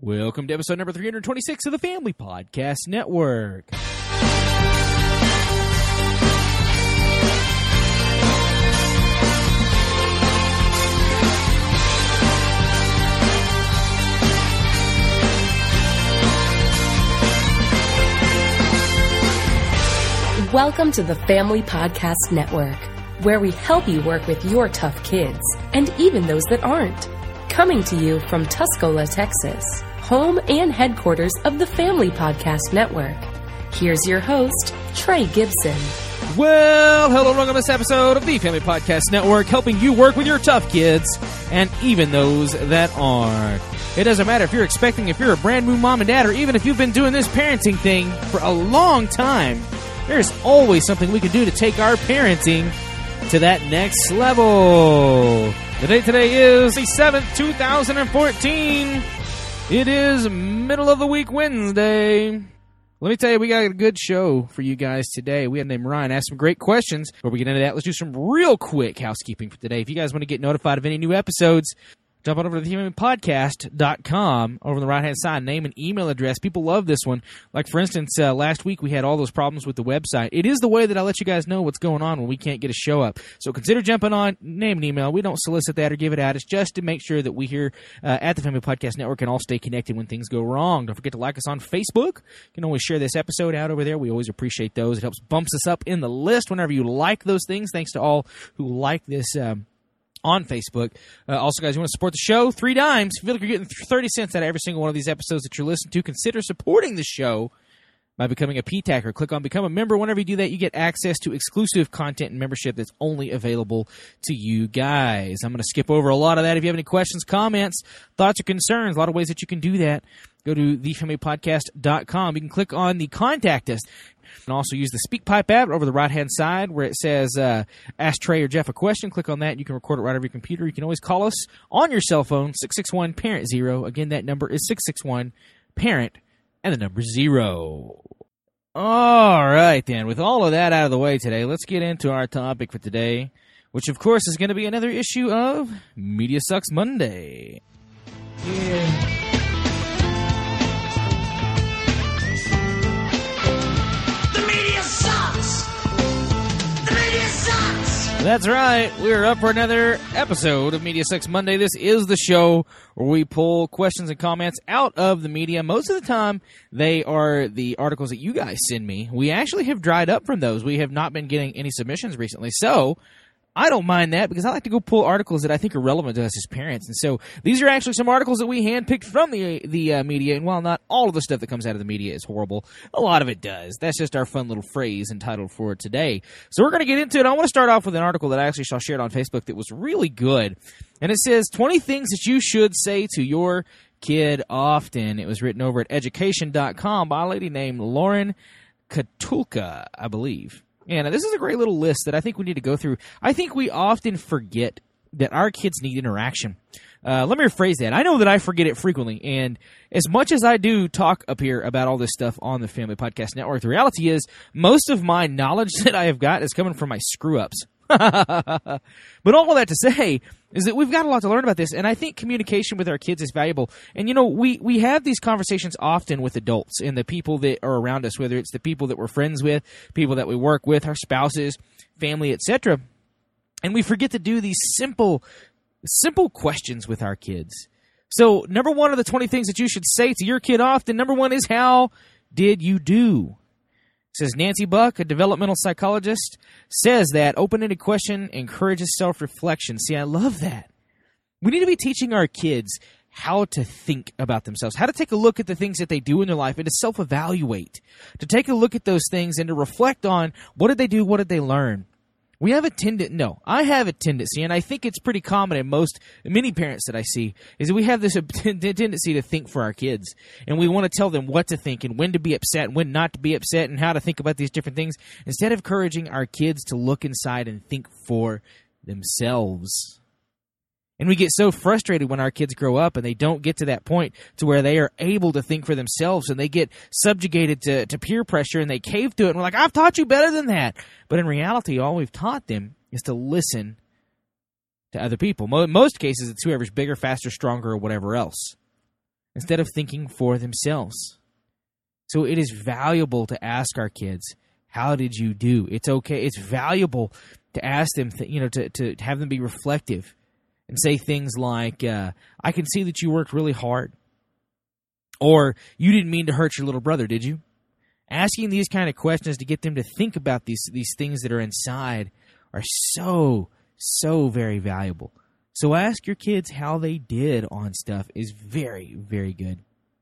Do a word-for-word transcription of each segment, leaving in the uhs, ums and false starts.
Welcome to episode number three hundred twenty-six of the Family Podcast Network. Welcome to the Family Podcast Network, where we help you work with your tough kids, and even those that aren't. Coming to you from Tuscola, Texas, home and headquarters of the Family Podcast Network. Here's your host, Trey Gibson. Well, hello, welcome to this episode of the Family Podcast Network, helping you work with your tough kids, and even those that aren't. It doesn't matter if you're expecting, if you're a brand new mom and dad, or even if you've been doing this parenting thing for a long time, there's always something we can do to take our parenting to that next level. The date today is the seventh, two thousand fourteen. It is middle of the week Wednesday. Let me tell you, we got a good show for you guys today. We had named Ryan ask some great questions. Before we get into that, let's do some real quick housekeeping for today. If you guys want to get notified of any new episodes, jump on over to the family podcast dot com. Over on the right-hand side, name and email address. People love this one. Like, for instance, uh, last week we had all those problems with the website. It is the way that I let you guys know what's going on when we can't get a show up. So consider jumping on, name and email. We don't solicit that or give it out. It's just to make sure that we here uh, at the Family Podcast Network can all stay connected when things go wrong. Don't forget to like us on Facebook. You can always share this episode out over there. We always appreciate those. It helps bumps us up in the list whenever you like those things. Thanks to all who like this um on Facebook. Uh, also, guys, you want to support the show? Three dimes. If you feel like you're getting thirty cents out of every single one of these episodes that you're listening to, consider supporting the show by becoming a P TACer. Click on Become a Member. Whenever you do that, you get access to exclusive content and membership that's only available to you guys. I'm going to skip over a lot of that. If you have any questions, comments, thoughts, or concerns, a lot of ways that you can do that. Go to the family podcast dot com. You can click on the Contact Us. And also use the SpeakPipe app over the right-hand side where it says uh, Ask Trey or Jeff a question. Click on that, and you can record it right over your computer. You can always call us on your cell phone, six six one, parent zero. Again, that number is six six one, parent, and the number zero. All right, then. With all of that out of the way today, let's get into our topic for today, which, of course, is going to be another issue of Media Sucks Monday. Yeah. That's right. We're up for another episode of Media Sucks Monday. This is the show where we pull questions and comments out of the media. Most of the time, they are the articles that you guys send me. We actually have dried up from those. We have not been getting any submissions recently. So I don't mind that because I like to go pull articles that I think are relevant to us as parents. And so these are actually some articles that we handpicked from the the uh, media. And while not all of the stuff that comes out of the media is horrible, a lot of it does. That's just our fun little phrase entitled for today. So we're going to get into it. I want to start off with an article that I actually saw shared on Facebook that was really good. And it says twenty things that you should say to your kid often. It was written over at education dot com by a lady named Lauren Katulka, I believe. And this is a great little list that I think we need to go through. I think we often forget that our kids need interaction. Uh, let me rephrase that. I know that I forget it frequently, and as much as I do talk up here about all this stuff on the Family Podcast Network, the reality is most of my knowledge that I have got is coming from my screw-ups. But all of that to say is that we've got a lot to learn about this, and I think communication with our kids is valuable. And, you know, we, we have these conversations often with adults and the people that are around us, whether it's the people that we're friends with, people that we work with, our spouses, family, et cetera. And we forget to do these simple, simple questions with our kids. So, number one of the twenty things that you should say to your kid often, number one is, how did you do? Says Nancy Buck, a developmental psychologist, says that open-ended question encourages self-reflection. See, I love that. We need to be teaching our kids how to think about themselves, how to take a look at the things that they do in their life and to self-evaluate, to take a look at those things and to reflect on what did they do, what did they learn. We have a tendency, no, I have a tendency, and I think it's pretty common in most, many parents that I see, is that we have this tendency to think for our kids. And we want to tell them what to think and when to be upset and when not to be upset and how to think about these different things, instead of encouraging our kids to look inside and think for themselves. And we get so frustrated when our kids grow up and they don't get to that point to where they are able to think for themselves, and they get subjugated to, to peer pressure and they cave to it. And we're like, I've taught you better than that. But in reality, all we've taught them is to listen to other people. In most cases, it's whoever's bigger, faster, stronger, or whatever else. instead of thinking for themselves. So it is valuable to ask our kids, how did you do? It's okay. It's valuable to ask them, th- you know, to, to have them be reflective and say things like, uh, I can see that you worked really hard. Or, you didn't mean to hurt your little brother, did you? Asking these kind of questions to get them to think about these, these things that are inside are so, so very valuable. So ask your kids how they did on stuff is very, very good.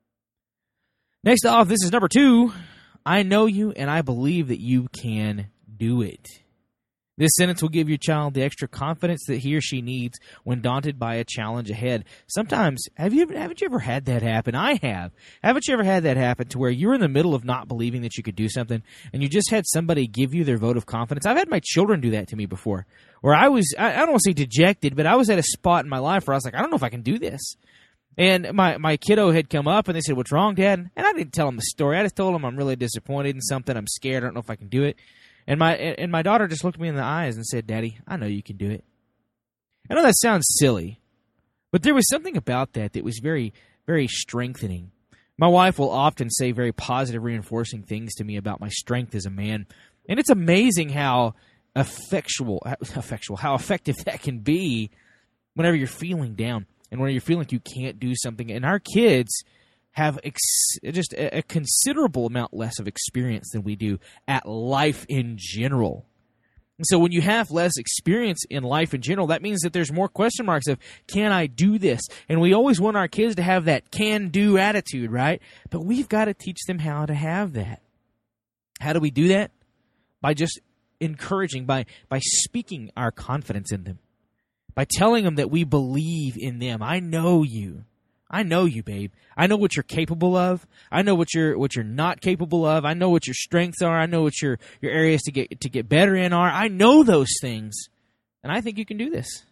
Next off, this is number two. I know you and I believe that you can do it. This sentence will give your child the extra confidence that he or she needs when daunted by a challenge ahead. Sometimes, have you haven't you ever had that happen? I have. Haven't you ever had that happen to where you're in the middle of not believing that you could do something and you just had somebody give you their vote of confidence? I've had my children do that to me before, where I was, I, I don't want to say dejected, but I was at a spot in my life where I was like, I don't know if I can do this. And my, my kiddo had come up and they said, what's wrong, Dad? And I didn't tell them the story. I just told them I'm really disappointed in something. I'm scared. I don't know if I can do it. And my and my daughter just looked me in the eyes and said, Daddy, I know you can do it. I know that sounds silly, but there was something about that that was very, very strengthening. My wife will often say very positive, reinforcing things to me about my strength as a man. And it's amazing how effectual, effectual, how effective that can be whenever you're feeling down and when you're feeling like you can't do something. And our kids have ex- just a, a considerable amount less of experience than we do at life in general. And so when you have less experience in life in general, that means that there's more question marks of, can I do this? And we always want our kids to have that can-do attitude, right? But we've got to teach them how to have that. How do we do that? By just encouraging, by, by speaking our confidence in them. By telling them that we believe in them. I know you. I know you, babe. I know what you're capable of. I know what you're what you're not capable of. I know what your strengths are. I know what your, your areas to get to get better in are. I know those things, and I think you can do this.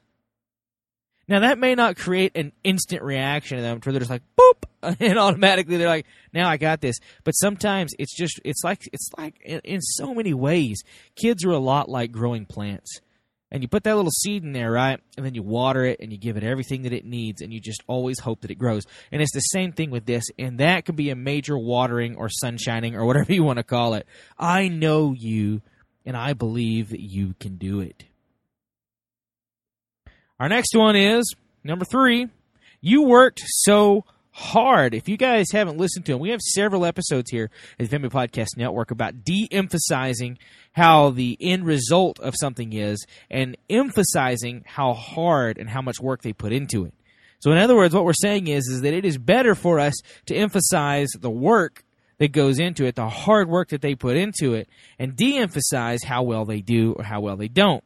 Now, that may not create an instant reaction to them where they're just like, boop, and automatically they're like, now I got this. But sometimes it's just it's like it's like in, in so many ways, kids are a lot like growing plants. And you put that little seed in there, right? And then you water it and you give it everything that it needs and you just always hope that it grows. And it's the same thing with this. And that can be a major watering or sunshining or whatever you want to call it. I know you and I believe that you can do it. Our next one is number three. You worked so hard. If you guys haven't listened to them, we have several episodes here at the Family Podcast Network about de-emphasizing how the end result of something is and emphasizing how hard and how much work they put into it. So in other words, what we're saying is, is that it is better for us to emphasize the work that goes into it, the hard work that they put into it, and de-emphasize how well they do or how well they don't.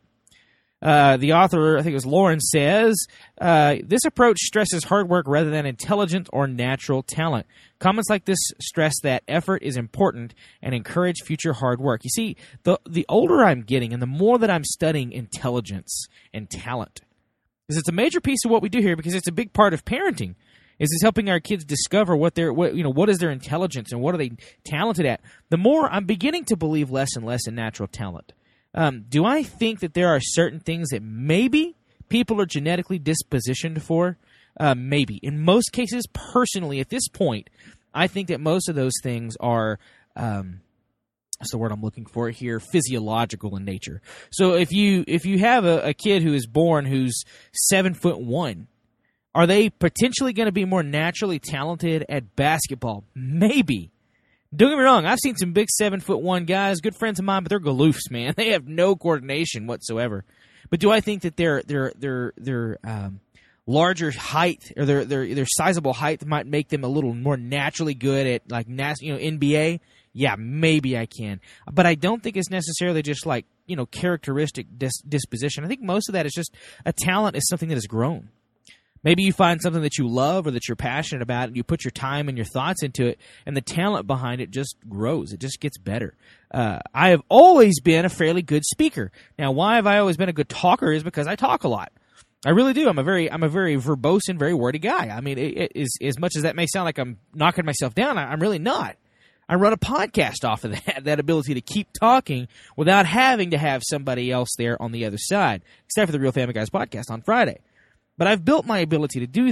Uh, the author, I think it was Lauren, says, uh, this approach stresses hard work rather than intelligent or natural talent. Comments like this stress that effort is important and encourage future hard work. You see, the the older I'm getting and the more that I'm studying intelligence and talent, because it's a major piece of what we do here, because it's a big part of parenting, is it's helping our kids discover what their what you know what is their intelligence and what are they talented at. The more I'm beginning to believe less and less in natural talent. Um, do I think that there are certain things that maybe people are genetically dispositioned for? Uh, maybe. In most cases, personally, at this point, I think that most of those things are, um, what's the word I'm looking for here, physiological in nature. So if you if you have a, a kid who is born who's seven foot one, are they potentially going to be more naturally talented at basketball? Maybe. Don't get me wrong, I've seen some big seven foot one guys, good friends of mine, but they're galoofs, man. They have no coordination whatsoever. But do I think that their their their their um, larger height or their their their sizable height might make them a little more naturally good at like nas- you know N B A? Yeah, maybe I can. But I don't think it's necessarily just like, you know, characteristic dis- disposition. I think most of that is just a talent is something that has grown. Maybe you find something that you love or that you're passionate about and you put your time and your thoughts into it, and the talent behind it just grows. It just gets better. Uh, I have always been a fairly good speaker. Now, why have I always been a good talker is because I talk a lot. I really do. I'm a very I'm a very verbose and very wordy guy. I mean, it, it is, as much as that may sound like I'm knocking myself down, I, I'm really not. I run a podcast off of that, that ability to keep talking without having to have somebody else there on the other side, except for the Real Family Guys podcast on Friday. But I've built my ability to do that.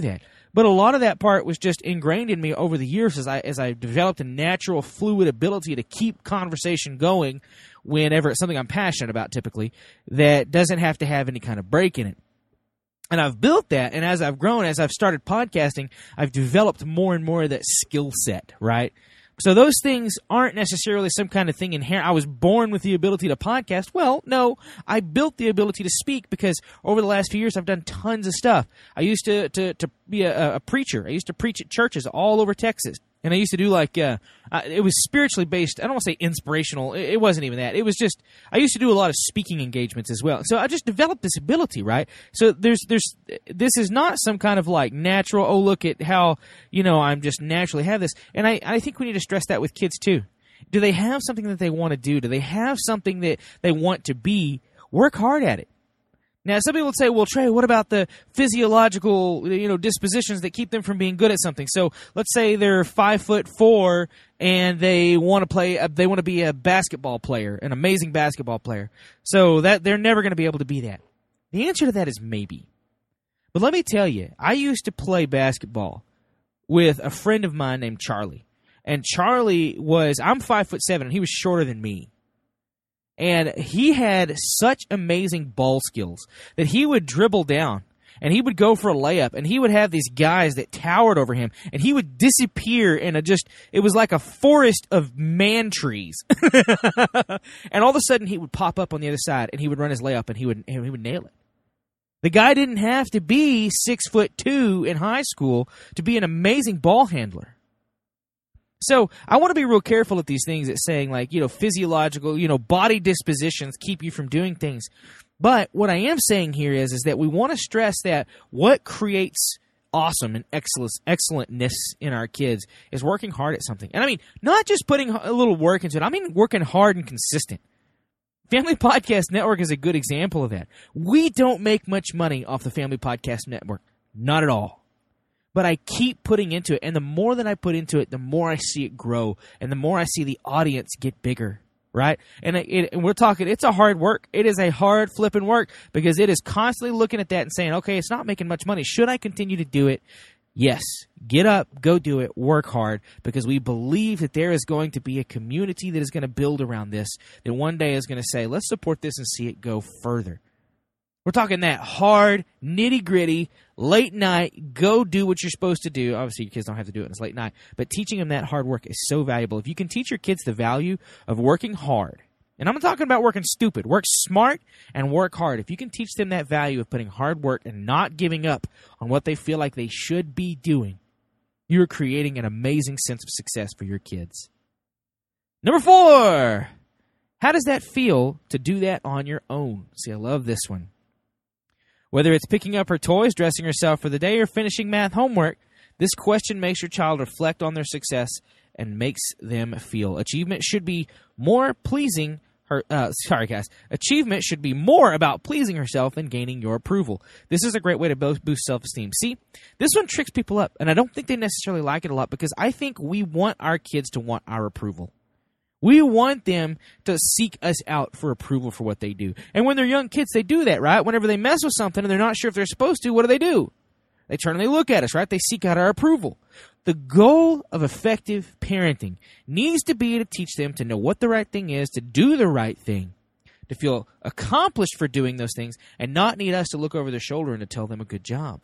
But a lot of that part was just ingrained in me over the years as I as I developed a natural, fluid ability to keep conversation going whenever it's something I'm passionate about, typically, that doesn't have to have any kind of break in it. And I've built that, and as I've grown, as I've started podcasting, I've developed more and more of that skill set, right? So those things aren't necessarily some kind of thing inherent. I was born with the ability to podcast. Well, no, I built the ability to speak because over the last few years I've done tons of stuff. I used to to, to be a, a preacher. I used to preach at churches all over Texas. And I used to do like, uh, uh, it was spiritually based. I don't want to say inspirational. It, it wasn't even that. It was just, I used to do a lot of speaking engagements as well. So I just developed this ability, right? So there's, there's, this is not some kind of like natural, oh, look at how, you know, I'm just naturally have this. And I, I think we need to stress that with kids too. Do they have something that they want to do? Do they have something that they want to be? Work hard at it. Now, some people would say, well, Trey, what about the physiological, you know, dispositions that keep them from being good at something? So let's say they're five foot four and they want to play, they want to be a basketball player, an amazing basketball player. So that they're never going to be able to be that. The answer to that is maybe. But let me tell you, I used to play basketball with a friend of mine named Charlie. And Charlie was, I'm five foot seven and he was shorter than me. And he had such amazing ball skills that he would dribble down and he would go for a layup and he would have these guys that towered over him and he would disappear in a just, it was like a forest of man trees. And all of a sudden he would pop up on the other side and he would run his layup and he would, and he would nail it. The guy didn't have to be six foot two in high school to be an amazing ball handler. So I want to be real careful at these things that's saying like, you know, physiological, you know, body dispositions keep you from doing things. But what I am saying here is, is that we want to stress that what creates awesome and excellence, excellentness in our kids is working hard at something. And I mean, not just putting a little work into it. I mean, working hard and consistent. Family Podcast Network is a good example of that. We don't make much money off the Family Podcast Network. Not at all. But I keep putting into it, and the more that I put into it, the more I see it grow, and the more I see the audience get bigger, right? And, it, it, and we're talking, it's a hard work. It is a hard flipping work because it is constantly looking at that and saying, okay, it's not making much money. Should I continue to do it? Yes. Get up, go do it, work hard, because we believe that there is going to be a community that is going to build around this, that one day is going to say, let's support this and see it go further. We're talking that hard, nitty-gritty, late night, go do what you're supposed to do. Obviously, your kids don't have to do it when it's late night, but teaching them that hard work is so valuable. If you can teach your kids the value of working hard, and I'm not talking about working stupid, work smart and work hard. If you can teach them that value of putting hard work and not giving up on what they feel like they should be doing, you're creating an amazing sense of success for your kids. Number four, how does that feel to do that on your own? See, I love this one. Whether it's picking up her toys, dressing herself for the day, or finishing math homework, this question makes your child reflect on their success and makes them feel. Achievement should be more pleasing her. Uh, sorry, guys. Achievement should be more about pleasing herself and gaining your approval. This is a great way to boost self-esteem. See, this one tricks people up, and I don't think they necessarily like it a lot because I think we want our kids to want our approval. We want them to seek us out for approval for what they do. And when they're young kids, they do that, right? Whenever they mess with something and they're not sure if they're supposed to, what do they do? They turn and they look at us, right? They seek out our approval. The goal of effective parenting needs to be to teach them to know what the right thing is, to do the right thing, to feel accomplished for doing those things, and not need us to look over their shoulder and to tell them a good job.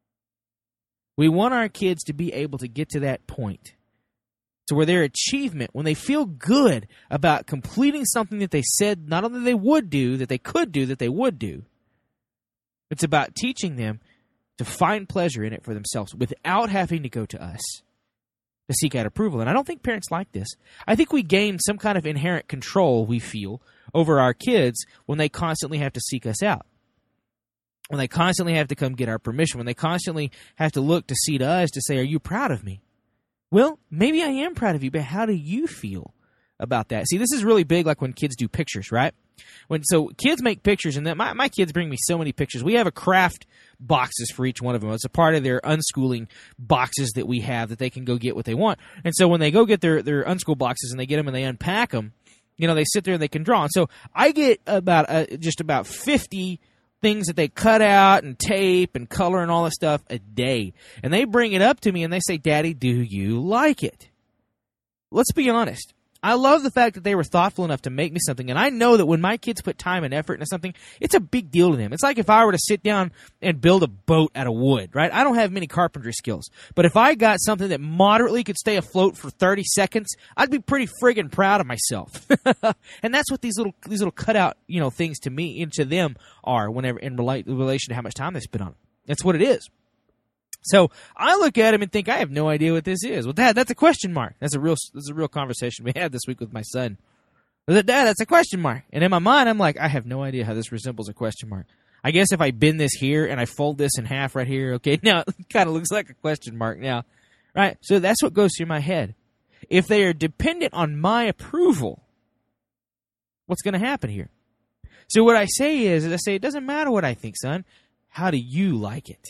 We want our kids to be able to get to that point, to where their achievement, when they feel good about completing something that they said not only they would do, that they could do, that they would do, it's about teaching them to find pleasure in it for themselves without having to go to us to seek out approval. And I don't think parents like this. I think we gain some kind of inherent control, we feel, over our kids when they constantly have to seek us out. When they constantly have to come get our permission. When they constantly have to look to see to us to say, are you proud of me? Well, maybe I am proud of you, but how do you feel about that? See, this is really big, like when kids do pictures, right? When so kids make pictures, and that my, my kids bring me so many pictures. We have a craft boxes for each one of them. It's a part of their unschooling boxes that we have that they can go get what they want. And so when they go get their, their unschool boxes and they get them and they unpack them, you know, they sit there and they can draw. And so I get about uh, just about fifty things that they cut out and tape and color and all that stuff a day. And they bring it up to me and they say, Daddy, do you like it? Let's be honest. I love the fact that they were thoughtful enough to make me something. And I know that when my kids put time and effort into something, it's a big deal to them. It's like if I were to sit down and build a boat out of wood, right? I don't have many carpentry skills. But if I got something that moderately could stay afloat for thirty seconds, I'd be pretty friggin' proud of myself. And that's what these little these little cutout, you know, things to me and to them are whenever in relate, relation to how much time they spend on it. That's what it is. So I look at him and think, I have no idea what this is. Well, Dad, that's a question mark. That's a real that's a real conversation we had this week with my son. I said, Dad, that's a question mark. And in my mind, I'm like, I have no idea how this resembles a question mark. I guess if I bend this here and I fold this in half right here, okay, now it kind of looks like a question mark now. Right? So that's what goes through my head. If they are dependent on my approval, what's going to happen here? So what I say is, is I say, it doesn't matter what I think, son. How do you like it?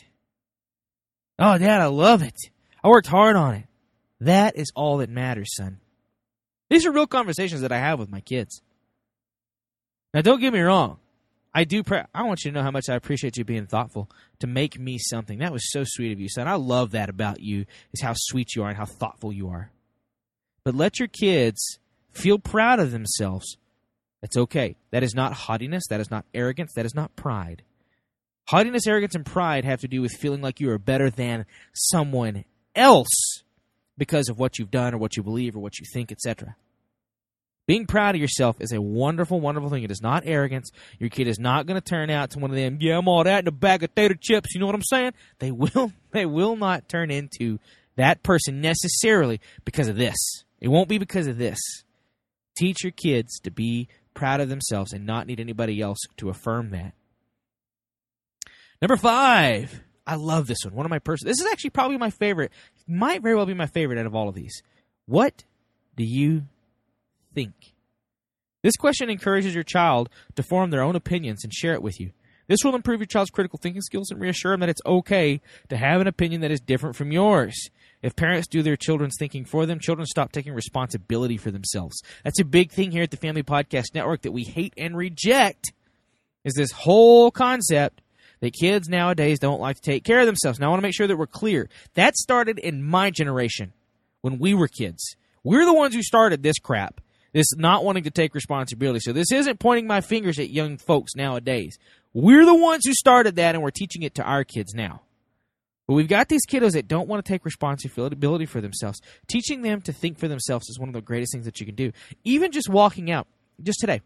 Oh, Dad, I love it. I worked hard on it. That is all that matters, son. These are real conversations that I have with my kids. Now, don't get me wrong. I do. Pre- I want you to know how much I appreciate you being thoughtful to make me something. That was so sweet of you, son. I love that about you, is how sweet you are and how thoughtful you are. But let your kids feel proud of themselves. That's okay. That is not haughtiness. That is not arrogance. That is not pride. Haughtiness, arrogance, and pride have to do with feeling like you are better than someone else because of what you've done or what you believe or what you think, et cetera. Being proud of yourself is a wonderful, wonderful thing. It is not arrogance. Your kid is not going to turn out to one of them, yeah, I'm all that in a bag of tater chips, you know what I'm saying? They will, they will not turn into that person necessarily because of this. It won't be because of this. Teach your kids to be proud of themselves and not need anybody else to affirm that. Number five, I love this one. One of my personal, this is actually probably my favorite. Might very well be my favorite out of all of these. What do you think? This question encourages your child to form their own opinions and share it with you. This will improve your child's critical thinking skills and reassure them that it's okay to have an opinion that is different from yours. If parents do their children's thinking for them, children stop taking responsibility for themselves. That's a big thing here at the Family Podcast Network that we hate and reject, is this whole concept that kids nowadays don't like to take care of themselves. Now, I want to make sure that we're clear. That started in my generation when we were kids. We're the ones who started this crap, this not wanting to take responsibility. So this isn't pointing my fingers at young folks nowadays. We're the ones who started that, and we're teaching it to our kids now. But we've got these kiddos that don't want to take responsibility for themselves. Teaching them to think for themselves is one of the greatest things that you can do. Even just walking out. Just today,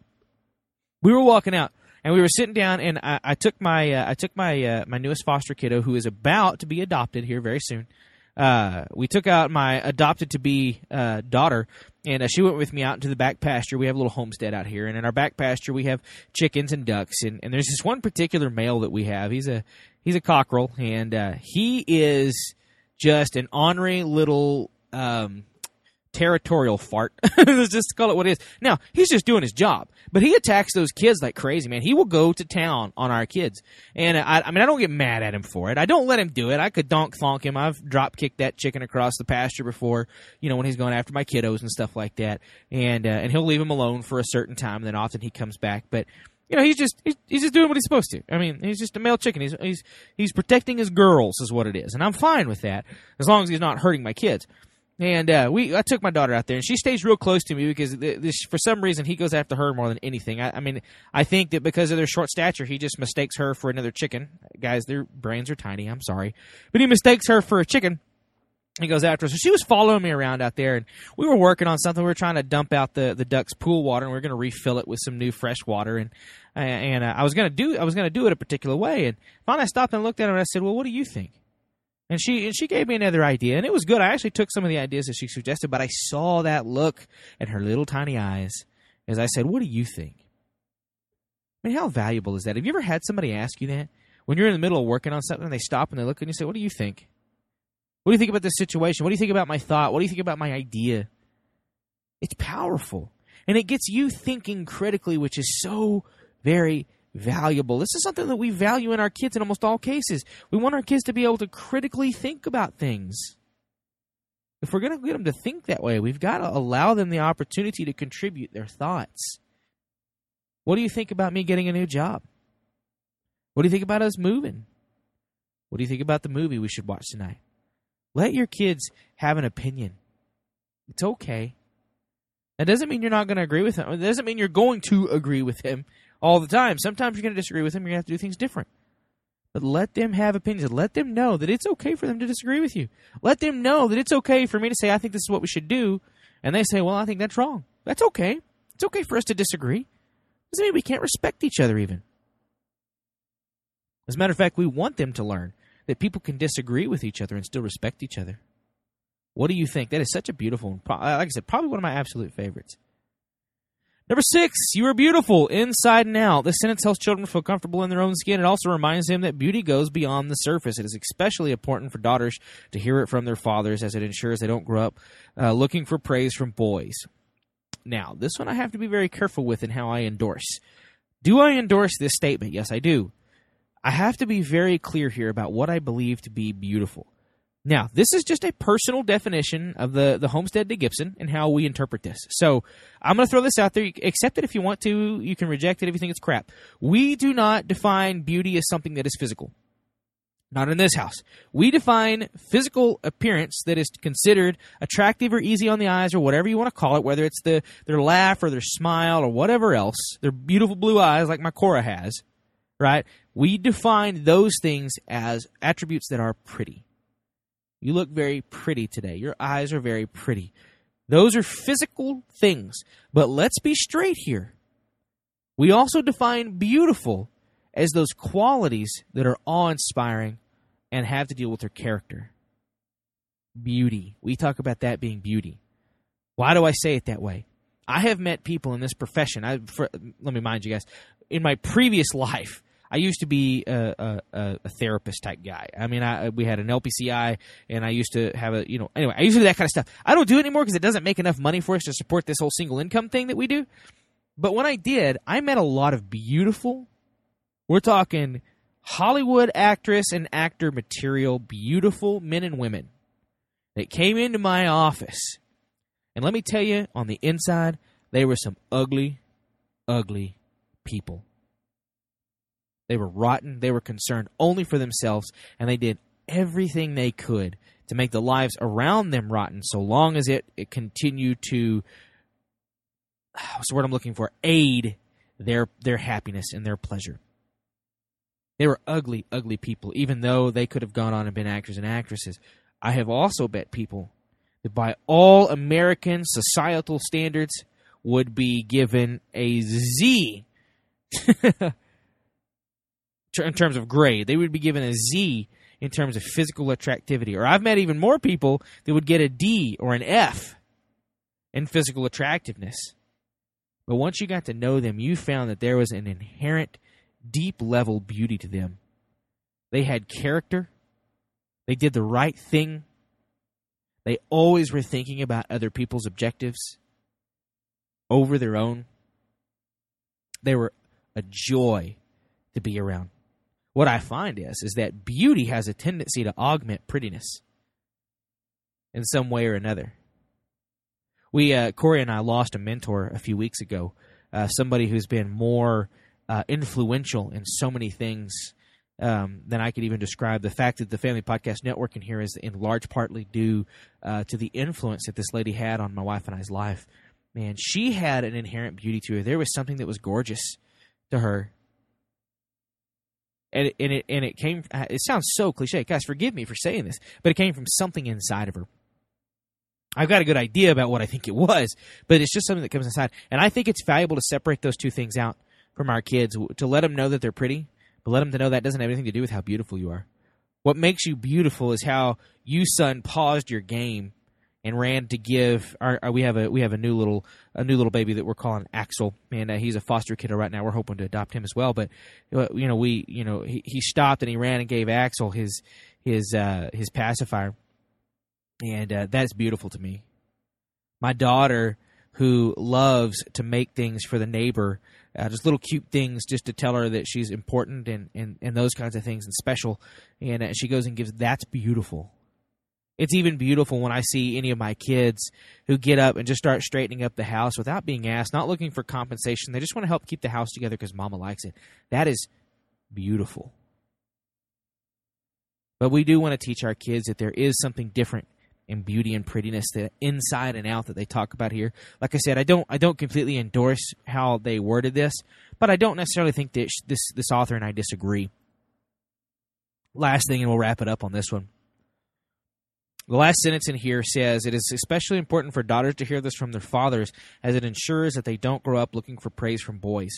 we were walking out. And we were sitting down, and I, I took my uh, I took my uh, my newest foster kiddo, who is about to be adopted here very soon. Uh, we took out my adopted to be uh, daughter, and uh, she went with me out into the back pasture. We have a little homestead out here, and in our back pasture we have chickens and ducks. And, and there's this one particular male that we have. He's a he's a cockerel, and uh, he is just an ornery little um, territorial fart. Let's just call it what it is. Now, he's just doing his job, but he attacks those kids like crazy, man. He will go to town on our kids. And I, I mean, I don't get mad at him for it. I don't let him do it. I could donk thonk him. I've drop kicked that chicken across the pasture before, you know, when he's going after my kiddos and stuff like that. And, uh, and he'll leave him alone for a certain time, and then often he comes back. But, you know, he's just, he's, he's just doing what he's supposed to. I mean, he's just a male chicken. He's, he's, he's protecting his girls is what it is. And I'm fine with that, as long as he's not hurting my kids. And uh, we, I took my daughter out there, and she stays real close to me because this, for some reason he goes after her more than anything. I, I mean, I think that because of their short stature, he just mistakes her for another chicken. Guys, their brains are tiny. I'm sorry, but he mistakes her for a chicken. He goes after her. So she was following me around out there, and we were working on something. We were trying to dump out the, the ducks' pool water, and we were going to refill it with some new fresh water. And and uh, I was going to do I was going to do it a particular way. And finally, I stopped and looked at her, and I said, "Well, what do you think?" And she and she gave me another idea, and it was good. I actually took some of the ideas that she suggested, but I saw that look in her little tiny eyes as I said, "What do you think?" I mean, how valuable is that? Have you ever had somebody ask you that? When you're in the middle of working on something, they stop and they look and you say, "What do you think? What do you think about this situation? What do you think about my thought? What do you think about my idea?" It's powerful, and it gets you thinking critically, which is so very valuable. This is something that we value in our kids in almost all cases. We want our kids to be able to critically think about things. If we're going to get them to think that way, we've got to allow them the opportunity to contribute their thoughts. What do you think about me getting a new job? What do you think about us moving? What do you think about the movie we should watch tonight? Let your kids have an opinion. It's okay. That doesn't mean you're not going to agree with him. It doesn't mean you're going to agree with him all the time. Sometimes you're going to disagree with him. You're going to have to do things different. But let them have opinions. Let them know that it's okay for them to disagree with you. Let them know that it's okay for me to say, I think this is what we should do. And they say, well, I think that's wrong. That's okay. It's okay for us to disagree. Doesn't mean we can't respect each other even. As a matter of fact, we want them to learn that people can disagree with each other and still respect each other. What do you think? That is such a beautiful one. Like I said, probably one of my absolute favorites. Number six, you are beautiful inside and out. This sentence helps children feel comfortable in their own skin. It also reminds them that beauty goes beyond the surface. It is especially important for daughters to hear it from their fathers, as it ensures they don't grow up uh, looking for praise from boys. Now, this one I have to be very careful with in how I endorse. Do I endorse this statement? Yes, I do. I have to be very clear here about what I believe to be beautiful. Now, this is just a personal definition of the, the Homestead to Gibson and how we interpret this. So I'm going to throw this out there. Accept it if you want to. You can reject it if you think it's crap. We do not define beauty as something that is physical. Not in this house. We define physical appearance that is considered attractive or easy on the eyes or whatever you want to call it, whether it's the their laugh or their smile or whatever else, their beautiful blue eyes like my Cora has, right? We define those things as attributes that are pretty. You look very pretty today. Your eyes are very pretty. Those are physical things. But let's be straight here. We also define beautiful as those qualities that are awe-inspiring and have to deal with their character. Beauty. We talk about that being beauty. Why do I say it that way? I have met people in this profession. I, for, let me mind you guys. In my previous life, I used to be a, a, a therapist type guy. I mean, I, we had an L P C I, and I used to have a, you know, anyway, I used to do that kind of stuff. I don't do it anymore because it doesn't make enough money for us to support this whole single income thing that we do. But when I did, I met a lot of beautiful, we're talking Hollywood actress and actor material, beautiful men and women that came into my office. And let me tell you, on the inside, they were some ugly, ugly people. They were rotten. They were concerned only for themselves, and they did everything they could to make the lives around them rotten so long as it, it continued to, what's the word I'm looking for, aid their their happiness and their pleasure. They were ugly, ugly people, even though they could have gone on and been actors and actresses. I have also met people that by all American societal standards would be given a Z in terms of grade. They would be given a Z in terms of physical attractivity. Or I've met even more people that would get a D or an F in physical attractiveness. But once you got to know them, you found that there was an inherent, deep-level beauty to them. They had character. They did the right thing. They always were thinking about other people's objectives over their own. They were a joy to be around. What I find is, is that beauty has a tendency to augment prettiness in some way or another. We, uh, Corey and I lost a mentor a few weeks ago, uh, somebody who's been more uh, influential in so many things um, than I could even describe. The fact that the Family Podcast Network in here is in large partly due uh, to the influence that this lady had on my wife and I's life. Man, she had an inherent beauty to her. There was something that was gorgeous to her. And it, and it and it came. It sounds so cliche, guys. Forgive me for saying this, but it came from something inside of her. I've got a good idea about what I think it was, but it's just something that comes inside. And I think it's valuable to separate those two things out from our kids, to let them know that they're pretty, but let them to know that doesn't have anything to do with how beautiful you are. What makes you beautiful is how you, son, paused your game and ran to give. Our, our, we have a we have a new little a new little baby that we're calling Axel, and uh, he's a foster kiddo right now. We're hoping to adopt him as well. But you know, we you know he, he stopped and he ran and gave Axel his his uh, his pacifier, and uh, that's beautiful to me. My daughter, who loves to make things for the neighbor, uh, just little cute things, just to tell her that she's important and and, and those kinds of things and special, and uh, she goes and gives. That's beautiful. It's even beautiful when I see any of my kids who get up and just start straightening up the house without being asked, not looking for compensation. They just want to help keep the house together because mama likes it. That is beautiful. But we do want to teach our kids that there is something different in beauty and prettiness, the inside and out that they talk about here. Like I said, I don't I don't completely endorse how they worded this, but I don't necessarily think that this this author and I disagree. Last thing, and we'll wrap it up on this one. The last sentence in here says, "It is especially important for daughters to hear this from their fathers, as it ensures that they don't grow up looking for praise from boys."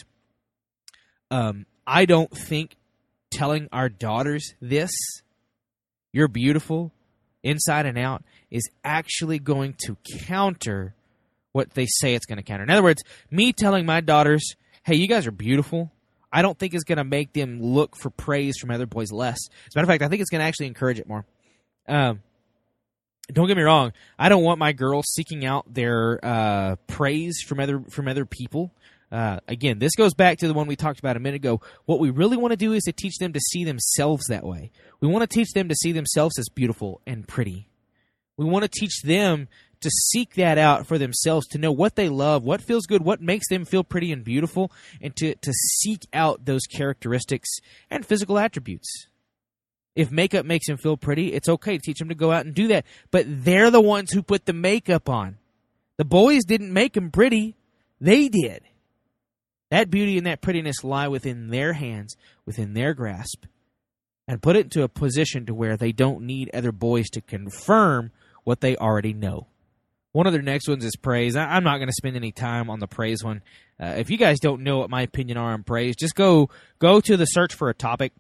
Um, I don't think telling our daughters this, "You're beautiful, inside and out," is actually going to counter what they say it's going to counter. In other words, me telling my daughters, "Hey, you guys are beautiful," I don't think is going to make them look for praise from other boys less. As a matter of fact, I think it's going to actually encourage it more. Um, don't get me wrong. I don't want my girls seeking out their uh, praise from other from other people. Uh, again, this goes back to the one we talked about a minute ago. What we really want to do is to teach them to see themselves that way. We want to teach them to see themselves as beautiful and pretty. We want to teach them to seek that out for themselves, to know what they love, what feels good, what makes them feel pretty and beautiful, and to, to seek out those characteristics and physical attributes. If makeup makes them feel pretty, it's okay to teach them to go out and do that. But they're the ones who put the makeup on. The boys didn't make them pretty. They did. That beauty and that prettiness lie within their hands, within their grasp, and put it into a position to where they don't need other boys to confirm what they already know. One of their next ones is praise. I'm not going to spend any time on the praise one. Uh, if you guys don't know what my opinion are on praise, just go go to the search for a topic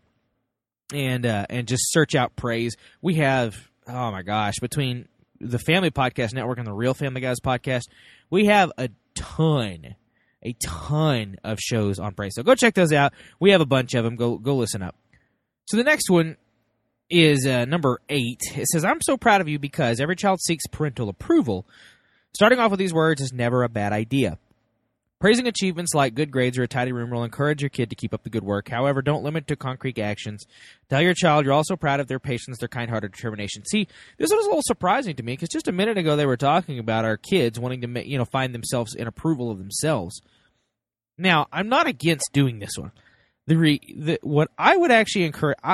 and uh, and just search out praise. We have, oh my gosh, between the Family Podcast Network and the Real Family Guys podcast, we have a ton, a ton of shows on praise. So go check those out. We have a bunch of them. Go go listen up. So the next one is uh, number eight. It says, "I'm so proud of you because every child seeks parental approval. Starting off with these words is never a bad idea. Praising achievements like good grades or a tidy room will encourage your kid to keep up the good work. However, don't limit to concrete actions. Tell your child you're also proud of their patience, their kind-hearted determination." See, this was a little surprising to me because just a minute ago they were talking about our kids wanting to, you know, find themselves in approval of themselves. Now, I'm not against doing this one. The, re, the what I would actually encourage, I,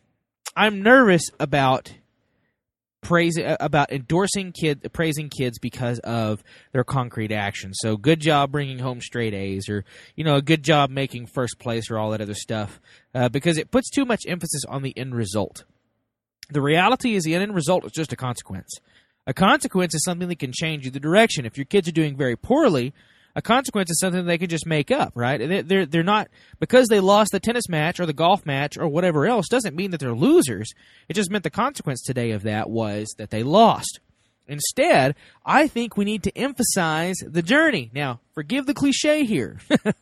I'm nervous about praising, about endorsing kids, praising kids because of their concrete actions. So, good job bringing home straight A's, or you know, a good job making first place, or all that other stuff, uh, because it puts too much emphasis on the end result. The reality is, the end result is just a consequence. A consequence is something that can change either direction. If your kids are doing very poorly, a consequence is something they can just make up, right? They're, they're not, because they lost the tennis match or the golf match or whatever else, doesn't mean that they're losers. It just meant the consequence today of that was that they lost. Instead, I think we need to emphasize the journey. Now, forgive the cliche here,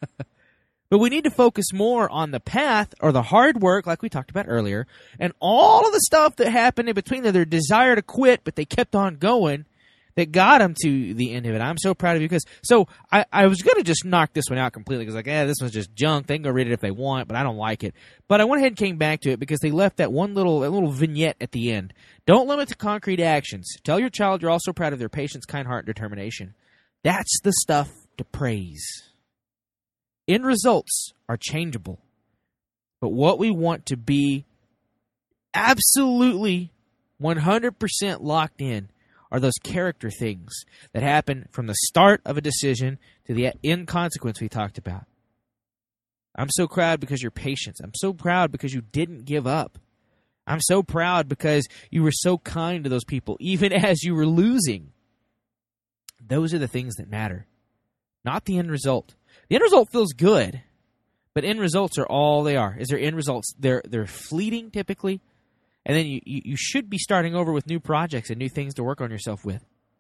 but we need to focus more on the path or the hard work, like we talked about earlier, and all of the stuff that happened in between, their desire to quit, but they kept on going, that got them to the end of it. I'm so proud of you because, so I, I was going to just knock this one out completely because like, eh, this one's just junk. They can go read it if they want, but I don't like it. But I went ahead and came back to it because they left that one little, that little vignette at the end. Don't limit to concrete actions. Tell your child you're also proud of their patience, kind heart, and determination. That's the stuff to praise. End results are changeable. But what we want to be absolutely one hundred percent locked in are those character things that happen from the start of a decision to the end consequence we talked about. I'm so proud because you're patient. I'm so proud because you didn't give up. I'm so proud because you were so kind to those people, even as you were losing. Those are the things that matter, not the end result. The end result feels good, but end results are all they are. Is there end results? They're, they're fleeting typically. And then you, you, you should be starting over with new projects and new things to work on yourself with.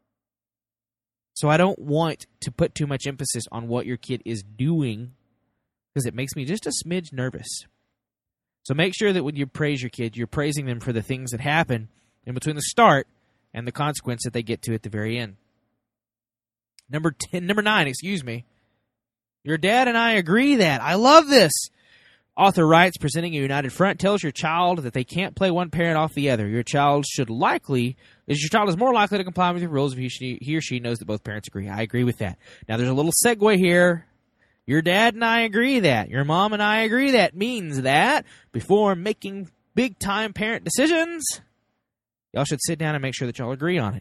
So I don't want to put too much emphasis on what your kid is doing because it makes me just a smidge nervous. So make sure that when you praise your kid, you're praising them for the things that happen in between the start and the consequence that they get to at the very end. Number ten, number nine, excuse me. Your dad and I agree that. I love this. Author writes, presenting a united front tells your child that they can't play one parent off the other. Your child should likely, is your child is more likely to comply with your rules if he, he or she knows that both parents agree. I agree with that. Now, there's a little segue here. Your dad and I agree that. Your mom and I agree that means that before making big-time parent decisions, y'all should sit down and make sure that y'all agree on it.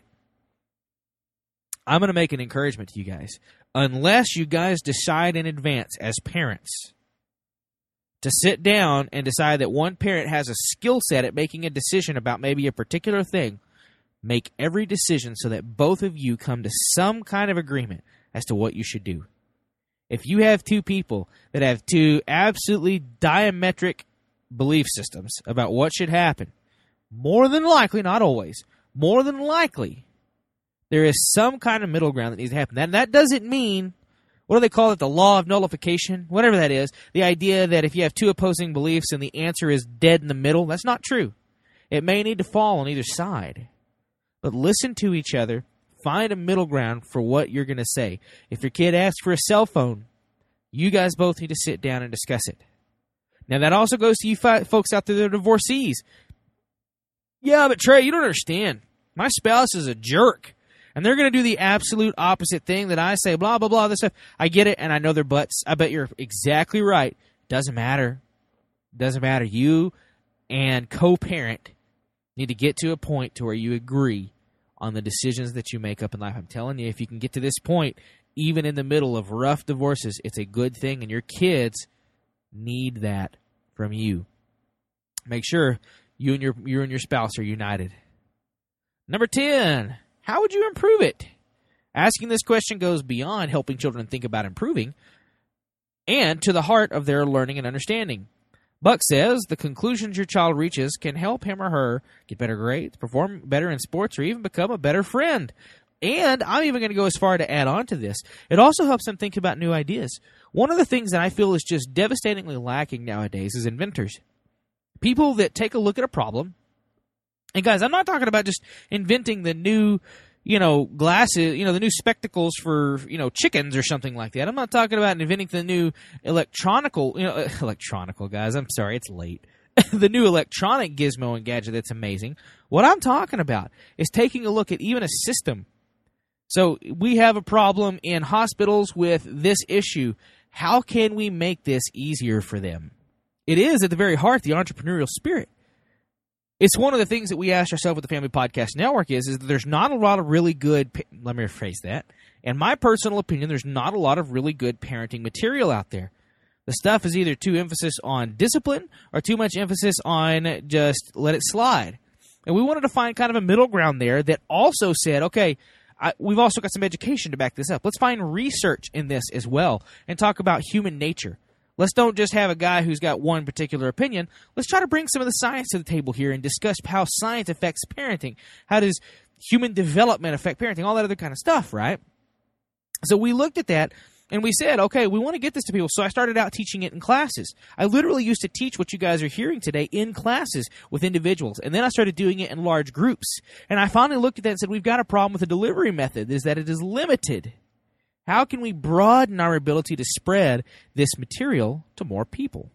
I'm going to make an encouragement to you guys. Unless you guys decide in advance as parents to sit down and decide that one parent has a skill set at making a decision about maybe a particular thing, make every decision so that both of you come to some kind of agreement as to what you should do. If you have two people that have two absolutely diametric belief systems about what should happen, more than likely, not always, more than likely, there is some kind of middle ground that needs to happen. And that doesn't mean, what do they call it, the law of nullification? Whatever that is, the idea that if you have two opposing beliefs and the answer is dead in the middle, that's not true. It may need to fall on either side. But listen to each other. Find a middle ground for what you're going to say. If your kid asks for a cell phone, you guys both need to sit down and discuss it. Now, that also goes to you fi- folks out there that are divorcees. Yeah, but Trey, you don't understand. My spouse is a jerk. And they're going to do the absolute opposite thing that I say, blah, blah, blah, this stuff. I get it, and I know their butts. I bet you're exactly right. Doesn't matter. Doesn't matter. You and co-parent need to get to a point to where you agree on the decisions that you make up in life. I'm telling you, if you can get to this point, even in the middle of rough divorces, it's a good thing, and your kids need that from you. Make sure you and your you and your spouse are united. Number ten. How would you improve it? Asking this question goes beyond helping children think about improving and to the heart of their learning and understanding. Buck says the conclusions your child reaches can help him or her get better grades, perform better in sports, or even become a better friend. And I'm even going to go as far to add on to this. It also helps them think about new ideas. One of the things that I feel is just devastatingly lacking nowadays is inventors. People that take a look at a problem. And guys, I'm not talking about just inventing the new, you know, glasses, you know, the new spectacles for, you know, chickens or something like that. I'm not talking about inventing the new electronical, you know, electronical, guys. I'm sorry, it's late. The new electronic gizmo and gadget that's amazing. What I'm talking about is taking a look at even a system. So we have a problem in hospitals with this issue. How can we make this easier for them? It is at the very heart the entrepreneurial spirit. It's one of the things that we ask ourselves with the Family Podcast Network is, is that there's not a lot of really good, let me rephrase that, in my personal opinion, there's not a lot of really good parenting material out there. The stuff is either too emphasis on discipline or too much emphasis on just let it slide. And we wanted to find kind of a middle ground there that also said, okay, I, we've also got some education to back this up. Let's find research in this as well and talk about human nature. Let's don't just have a guy who's got one particular opinion. Let's try to bring some of the science to the table here and discuss how science affects parenting. How does human development affect parenting? All that other kind of stuff, right? So we looked at that, and we said, okay, we want to get this to people. So I started out teaching it in classes. I literally used to teach what you guys are hearing today in classes with individuals. And then I started doing it in large groups. And I finally looked at that and said, we've got a problem with the delivery method, is that it is limited. How can we broaden our ability to spread this material to more people?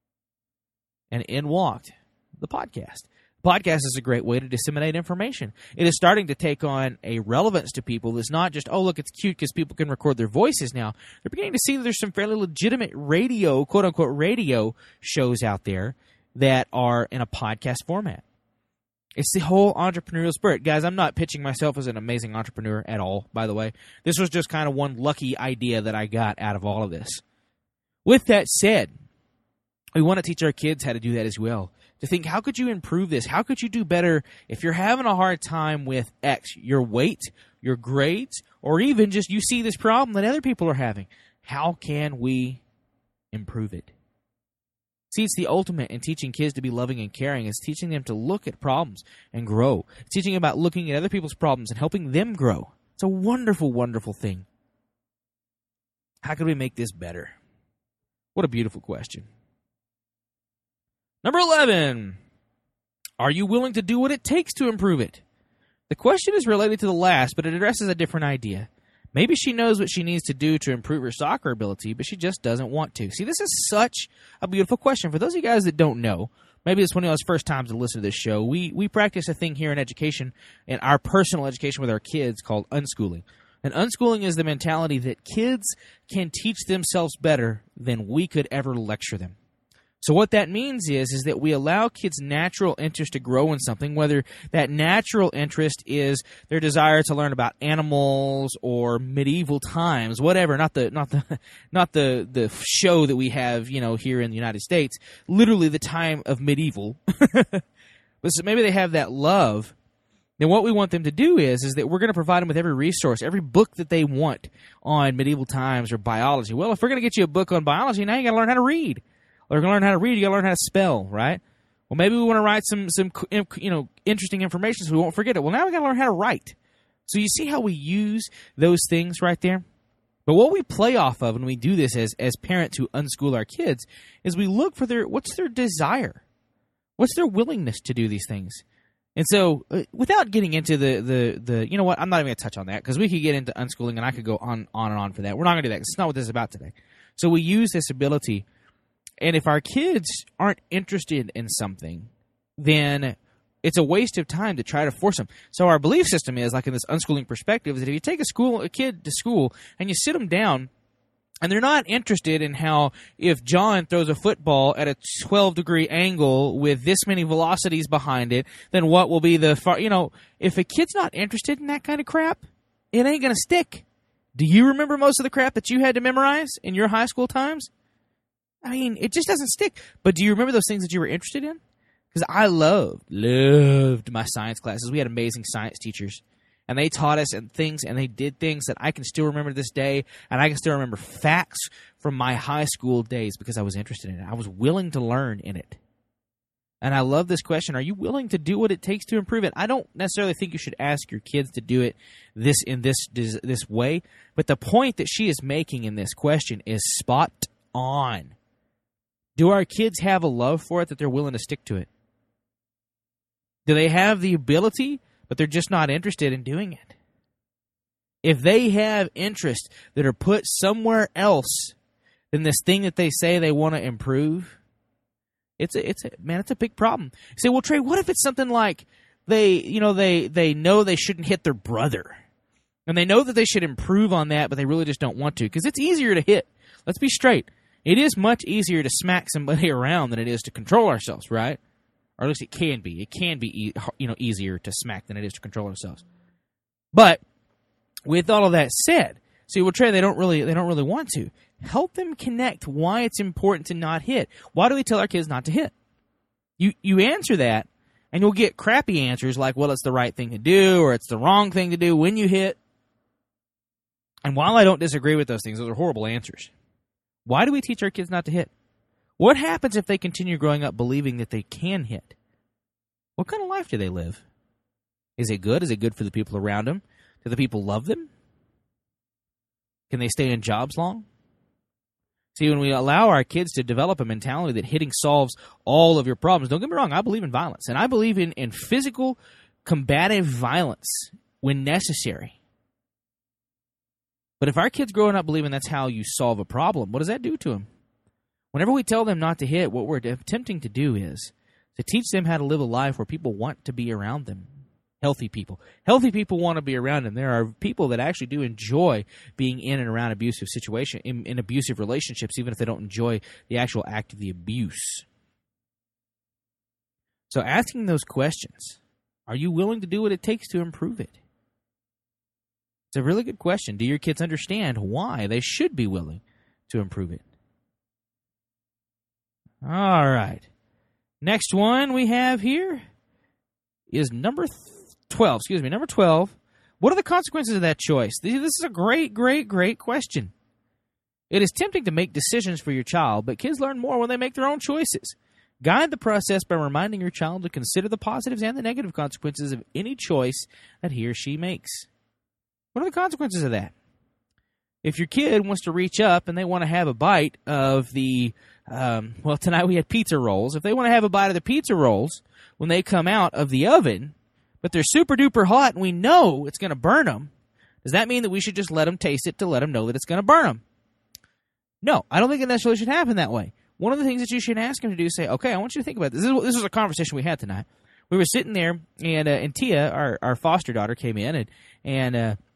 And in walked the podcast. The podcast is a great way to disseminate information. It is starting to take on a relevance to people that's not just, oh, look, it's cute because people can record their voices now. They're beginning to see that there's some fairly legitimate radio, quote-unquote radio shows out there that are in a podcast format. It's the whole entrepreneurial spirit. Guys, I'm not pitching myself as an amazing entrepreneur at all, by the way. This was just kind of one lucky idea that I got out of all of this. With that said, we want to teach our kids how to do that as well. To think, how could you improve this? How could you do better if you're having a hard time with X, your weight, your grades, or even just you see this problem that other people are having? How can we improve it? See, it's the ultimate in teaching kids to be loving and caring. It's teaching them to look at problems and grow. It's teaching them about looking at other people's problems and helping them grow. It's a wonderful, wonderful thing. How can we make this better? What a beautiful question. Number eleven. Are you willing to do what it takes to improve it? The question is related to the last, but it addresses a different idea. Maybe she knows what she needs to do to improve her soccer ability, but she just doesn't want to. See, this is such a beautiful question. For those of you guys that don't know, maybe it's one of those first times to listen to this show, we we practice a thing here in education, in our personal education with our kids called unschooling. And unschooling is the mentality that kids can teach themselves better than we could ever lecture them. So what that means is, is that we allow kids' natural interest to grow in something, whether that natural interest is their desire to learn about animals or medieval times, whatever, not the not the not the, the show that we have, you know, here in the United States, literally the time of medieval. But so maybe they have that love. Then what we want them to do is, is that we're going to provide them with every resource, every book that they want on medieval times or biology. Well, if we're going to get you a book on biology, now you got to learn how to read. Or you're going to learn how to read, you got to learn how to spell, right? Well, maybe we want to write some, some you know, interesting information so we won't forget it. Well, now we got to learn how to write. So you see how we use those things right there? But what we play off of when we do this as, as parents who unschool our kids is we look for their, what's their desire? What's their willingness to do these things? And so, uh, without getting into the, the, the, you know what, I'm not even going to touch on that, because we could get into unschooling, and I could go on, on and on for that. We're not going to do that, 'cause it's not what this is about today. So we use this ability, and if our kids aren't interested in something, then it's a waste of time to try to force them. So our belief system is, like in this unschooling perspective, is that if you take a school, a kid to school, and you sit them down, and they're not interested in how if John throws a football at a twelve degree angle with this many velocities behind it, then what will be the far, you know, if a kid's not interested in that kind of crap, it ain't going to stick. Do you remember most of the crap that you had to memorize in your high school times? I mean, it just doesn't stick. But do you remember those things that you were interested in? Because I loved, loved my science classes. We had amazing science teachers. And they taught us and things, and they did things that I can still remember to this day, and I can still remember facts from my high school days because I was interested in it. I was willing to learn in it. And I love this question. Are you willing to do what it takes to improve it? I don't necessarily think you should ask your kids to do it this in this this way, but the point that she is making in this question is spot on. Do our kids have a love for it that they're willing to stick to it? Do they have the ability, but they're just not interested in doing it? If they have interests that are put somewhere else than this thing that they say they want to improve, it's a, it's a, man, it's a big problem. You say, well, Trey, what if it's something like they, you know, they, they know they shouldn't hit their brother, and they know that they should improve on that, but they really just don't want to, because it's easier to hit. Let's be straight. It is much easier to smack somebody around than it is to control ourselves, right? Or at least it can be. It can be, you know, easier to smack than it is to control ourselves. But with all of that said, see, well, Trey, they don't really, they don't really want to. Help them connect why it's important to not hit. Why do we tell our kids not to hit? You you answer that, and you'll get crappy answers like, well, it's the right thing to do, or it's the wrong thing to do when you hit. And while I don't disagree with those things, those are horrible answers. Why do we teach our kids not to hit? What happens if they continue growing up believing that they can hit? What kind of life do they live? Is it good? Is it good for the people around them? Do the people love them? Can they stay in jobs long? See, when we allow our kids to develop a mentality that hitting solves all of your problems, don't get me wrong, I believe in violence. And I believe in, in physical, combative violence when necessary. But if our kids growing up believing that's how you solve a problem, what does that do to them? Whenever we tell them not to hit, what we're attempting to do is to teach them how to live a life where people want to be around them. Healthy people. Healthy people want to be around them. There are people that actually do enjoy being in and around abusive situation, in, in abusive relationships, even if they don't enjoy the actual act of the abuse. So asking those questions, are you willing to do what it takes to improve it? It's a really good question. Do your kids understand why they should be willing to improve it? All right. Next one we have here is number twelve. Excuse me, number twelve. What are the consequences of that choice? This is a great, great, great question. It is tempting to make decisions for your child, but kids learn more when they make their own choices. Guide the process by reminding your child to consider the positives and the negative consequences of any choice that he or she makes. What are the consequences of that? If your kid wants to reach up and they want to have a bite of the, um, well, tonight we had pizza rolls. If they want to have a bite of the pizza rolls when they come out of the oven, but they're super duper hot and we know it's going to burn them, does that mean that we should just let them taste it to let them know that it's going to burn them? No, I don't think it necessarily should happen that way. One of the things that you should ask them to do is say, okay, I want you to think about this. This is, this is a conversation we had tonight. We were sitting there, and uh, and Tia, our, our foster daughter, came in, and and uh,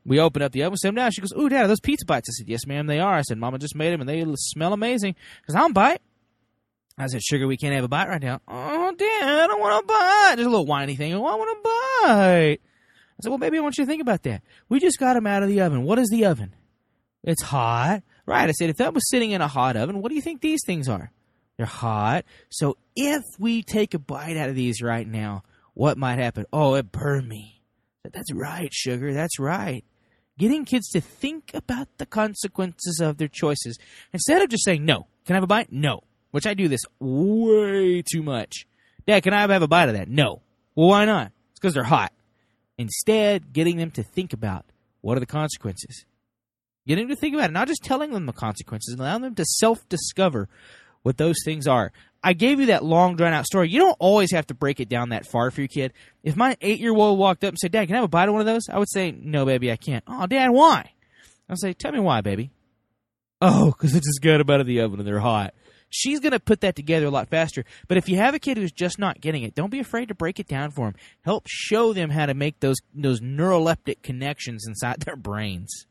We open up the oven, sit them down. She goes, "Ooh, Dad, are those pizza bites?" I said, "Yes, ma'am, they are." I said, "Mama just made them, and they smell amazing." She goes, "I don't bite." I said, "Sugar, we can't have a bite right now." "Oh, Dad, I don't want to bite." Just a little whiny thing. "Oh, I want to bite." I said, "Well, baby, I want you to think about that. We just got them out of the oven. What is the oven? It's hot." "Right." I said, "If that was sitting in a hot oven, what do you think these things are? They're hot. So if we take a bite out of these right now, what might happen?" "Oh, it burned me." I said, "That's right, Sugar. That's right." Getting kids to think about the consequences of their choices instead of just saying, "No. Can I have a bite?" "No." Which I do this way too much. "Dad, can I have a bite of that?" "No." "Well, why not?" "It's because they're hot." Instead, getting them to think about what are the consequences. Getting them to think about it, not just telling them the consequences, and allowing them to self-discover what those things are. I gave you that long, drawn-out story. You don't always have to break it down that far for your kid. If my eight-year-old walked up and said, "Dad, can I have a bite of one of those?" I would say, "No, baby, I can't." "Oh, Dad, why?" I would say, "Tell me why, baby." "Oh, because I just got them out of the oven and they're hot." She's going to put that together a lot faster. But if you have a kid who's just not getting it, don't be afraid to break it down for them. Help show them how to make those those neuroleptic connections inside their brains.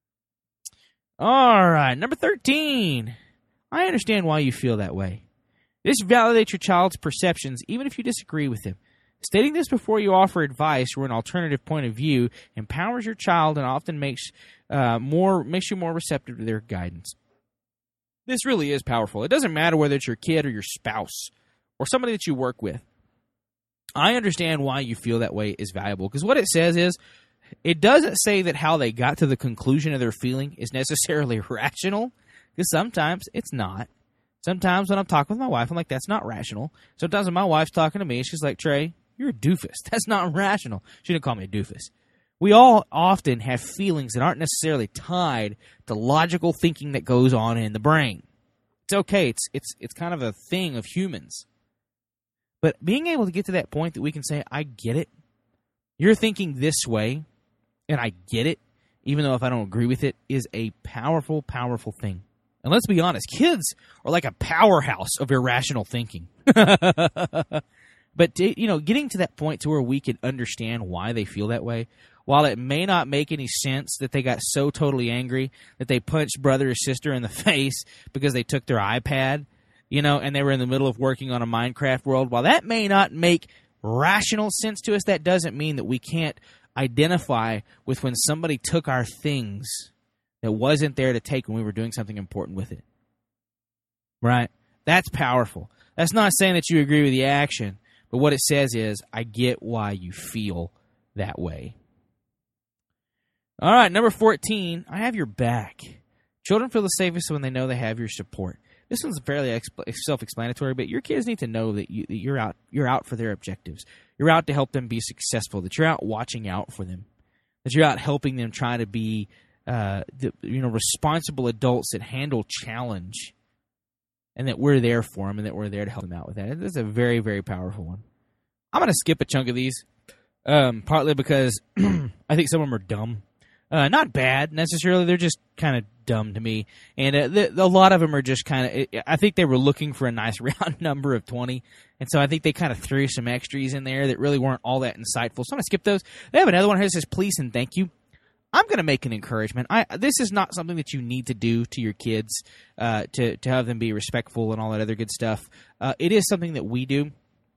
All right, number thirteen. I understand why you feel that way. This validates your child's perceptions, even if you disagree with them. Stating this before you offer advice or an alternative point of view empowers your child and often makes uh, more makes you more receptive to their guidance. This really is powerful. It doesn't matter whether it's your kid or your spouse or somebody that you work with. I understand why you feel that way is valuable, because what it says is, it doesn't say that how they got to the conclusion of their feeling is necessarily rational, because sometimes it's not. Sometimes when I'm talking with my wife, I'm like, "That's not rational." Sometimes when my wife's talking to me, she's like, "Trey, you're a doofus. That's not rational." She didn't call me a doofus. We all often have feelings that aren't necessarily tied to logical thinking that goes on in the brain. It's okay. It's it's it's kind of a thing of humans. But being able to get to that point that we can say, "I get it. You're thinking this way, and I get it, even though if I don't agree with it," is a powerful, powerful thing. And let's be honest, kids are like a powerhouse of irrational thinking. But, you know, getting to that point to where we can understand why they feel that way, while it may not make any sense that they got so totally angry that they punched brother or sister in the face because they took their iPad, you know, and they were in the middle of working on a Minecraft world, while that may not make rational sense to us, that doesn't mean that we can't identify with when somebody took our things that wasn't there to take when we were doing something important with it. Right? That's powerful. That's not saying that you agree with the action, but what it says is, I get why you feel that way. All right, number fourteen, I have your back. Children feel the safest when they know they have your support. This one's fairly exp- self-explanatory, but your kids need to know that, you, that you're out you're out for their objectives. You're out to help them be successful, that you're out watching out for them, that you're out helping them try to be uh, the, you know, responsible adults that handle challenge, and that we're there for them and that we're there to help them out with that. That's a very, very powerful one. I'm going to skip a chunk of these, um, partly because I think some of them are dumb. Uh, not bad, necessarily. They're just kind of dumb to me. And uh, the, a lot of them are just kind of, I think they were looking for a nice round number of twenty. And so I think they kind of threw some extras in there that really weren't all that insightful. So I'm going to skip those. They have another one here that says, "Please and thank you." I'm going to make an encouragement. I, this is not something that you need to do to your kids uh, to, to have them be respectful and all that other good stuff. Uh, it is something that we do.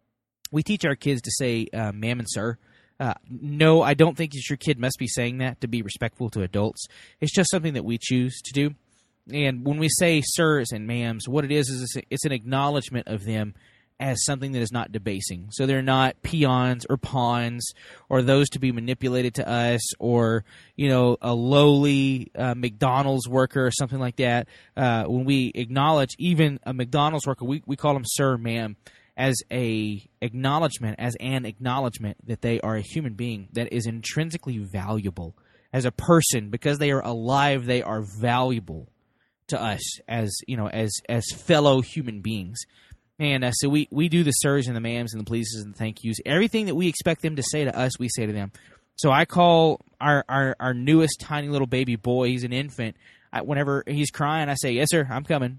We teach our kids to say uh, ma'am and sir. Uh, no, I don't think that your kid must be saying that to be respectful to adults. It's just something that we choose to do. And when we say sirs and ma'ams, what it is is it's an acknowledgement of them as something that is not debasing. So they're not peons or pawns or those to be manipulated to us, or, you know, a lowly uh, McDonald's worker or something like that. Uh, when we acknowledge even a McDonald's worker, we, we call them sir, ma'am, as a acknowledgement, as an acknowledgement that they are a human being that is intrinsically valuable as a person. Because they are alive, they are valuable to us as, you know, as as fellow human beings. And uh, so we, we do the sirs and the ma'ams and the pleases and the thank yous. Everything that we expect them to say to us, we say to them. So I call our, our, our newest tiny little baby boy, he's an infant. I, whenever he's crying, I say, "Yes, sir, I'm coming."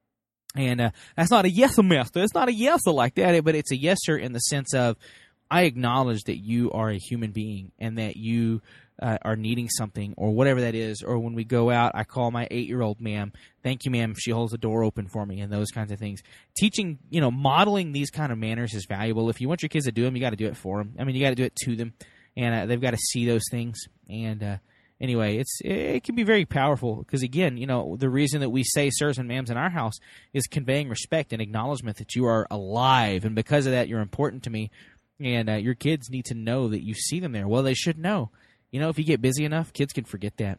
And uh, that's not a yes, master. It's not a yes like that, but it's a yes, sir, in the sense of I acknowledge that you are a human being and that you uh, are needing something or whatever that is, or when we go out, I call my eight-year-old, ma'am, thank you, ma'am, she holds the door open for me, and those kinds of things. Teaching, you know, modeling these kind of manners is valuable. If you want your kids to do them, you got to do it for them. I mean, you got to do it to them, and uh, they've got to see those things. And uh, anyway, it's it can be very powerful because, again, you know, the reason that we say sirs and ma'ams in our house is conveying respect and acknowledgement that you are alive, and because of that, you're important to me. And uh, your kids need to know that you see them there. Well, they should know. You know, if you get busy enough, kids can forget that.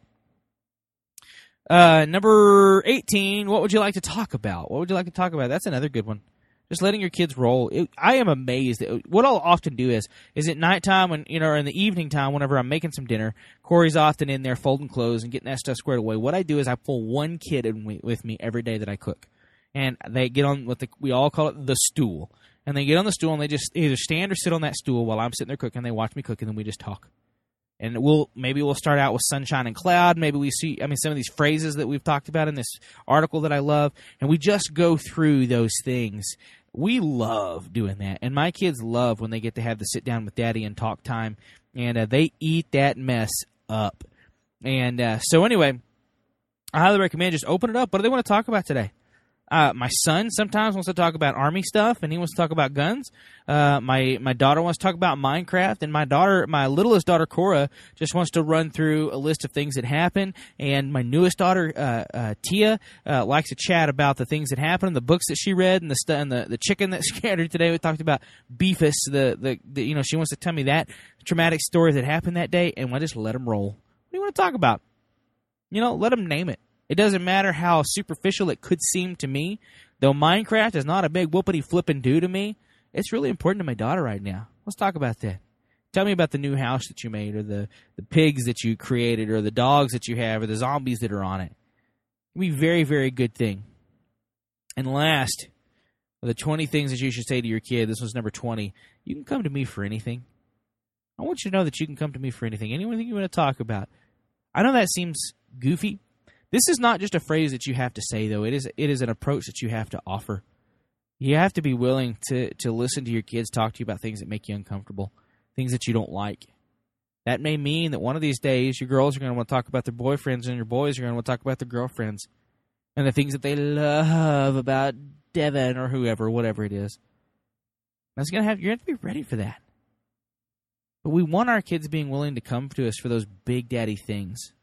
Uh, number eighteen, what would you like to talk about? What would you like to talk about? That's another good one. Just letting your kids roll. It, I am amazed. At, what I'll often do is, is at nighttime, when, you know, or in the evening time, whenever I'm making some dinner, Corey's often in there folding clothes and getting that stuff squared away. What I do is I pull one kid in with me every day that I cook. And they get on what the, we all call it the stool. And they get on the stool, and they just either stand or sit on that stool while I'm sitting there cooking. They watch me cook, and then we just talk. And we'll maybe we'll start out with sunshine and cloud. Maybe we see, I mean, some of these phrases that we've talked about in this article that I love, and we just go through those things. We love doing that, and my kids love when they get to have the sit down with Daddy and talk time, and uh, they eat that mess up. And uh, so anyway, I highly recommend just open it up. What do they want to talk about today? Uh, my son sometimes wants to talk about Army stuff, and he wants to talk about guns. Uh, my my daughter wants to talk about Minecraft, and my daughter, my littlest daughter, Cora, just wants to run through a list of things that happen. And my newest daughter, uh, uh, Tia, uh, likes to chat about the things that happened, the books that she read, and the st- and the, the chicken that scattered today. We talked about Beefus, the, the the you know she wants to tell me that traumatic story that happened that day, and I just let them roll. What do you want to talk about? You know, let them name it. It doesn't matter how superficial it could seem to me. Though Minecraft is not a big whoopity flippin' do to me, it's really important to my daughter right now. Let's talk about that. Tell me about the new house that you made, or the, the pigs that you created, or the dogs that you have, or the zombies that are on it. It'll be a very, very good thing. And last, the twenty things that you should say to your kid, this was number twenty. You can come to me for anything. I want you to know that you can come to me for anything. Anything you want to talk about. I know that seems goofy. This is not just a phrase that you have to say, though. It is it is an approach that you have to offer. You have to be willing to, to listen to your kids talk to you about things that make you uncomfortable, things that you don't like. That may mean that one of these days your girls are going to want to talk about their boyfriends, and your boys are going to want to talk about their girlfriends and the things that they love about Devin or whoever, whatever it is. That's gonna have you're going to have to be ready for that. But we want our kids being willing to come to us for those big daddy things.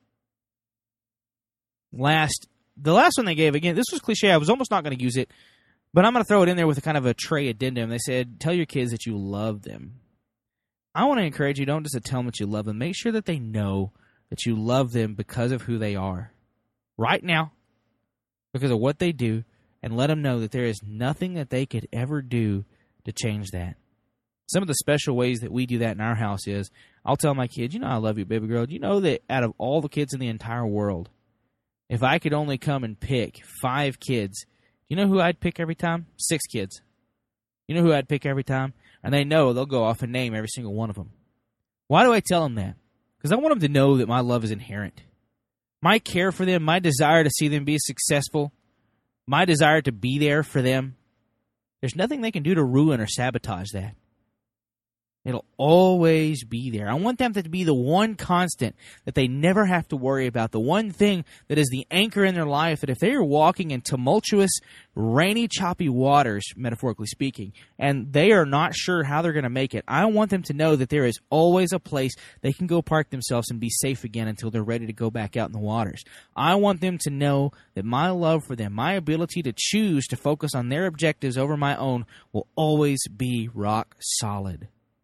Last, the last one they gave, again, this was cliche. I was almost not going to use it, but I'm going to throw it in there with a kind of a Trey addendum. They said, tell your kids that you love them. I want to encourage you, don't just to tell them that you love them. Make sure that they know that you love them because of who they are right now, because of what they do, and let them know that there is nothing that they could ever do to change that. Some of the special ways that we do that in our house is, I'll tell my kids, you know I love you, baby girl. Do you know that out of all the kids in the entire world, if I could only come and pick five kids, you know who I'd pick every time? Six kids. You know who I'd pick every time? And they know they'll go off and name every single one of them. Why do I tell them that? Because I want them to know that my love is inherent. My care for them, my desire to see them be successful, my desire to be there for them, there's nothing they can do to ruin or sabotage that. It'll always be there. I want them to be the one constant that they never have to worry about, the one thing that is the anchor in their life, that if they are walking in tumultuous, rainy, choppy waters, metaphorically speaking, and they are not sure how they're going to make it, I want them to know that there is always a place they can go park themselves and be safe again until they're ready to go back out in the waters. I want them to know that my love for them, my ability to choose to focus on their objectives over my own, will always be rock solid.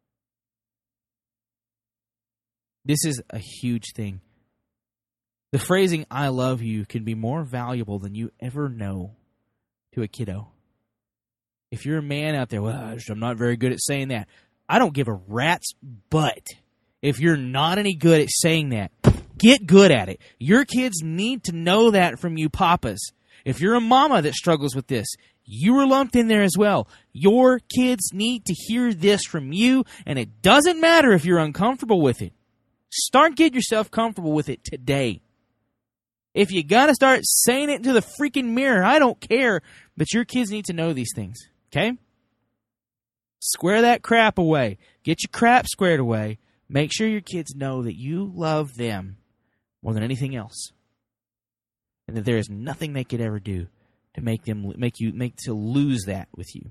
This is a huge thing. The phrasing, I love you, can be more valuable than you ever know to a kiddo. If you're a man out there, well, I'm not very good at saying that. I don't give a rat's butt if you're not any good at saying that. Get good at it. Your kids need to know that from you papas. If you're a mama that struggles with this, you were lumped in there as well. Your kids need to hear this from you, and it doesn't matter if you're uncomfortable with it. Start getting yourself comfortable with it today. If you got to start saying it into the freaking mirror, I don't care, but your kids need to know these things, okay? Square that crap away. Get your crap squared away, Make sure your kids know that you love them more than anything else, and that there is nothing they could ever do to make them make you make to lose that with you.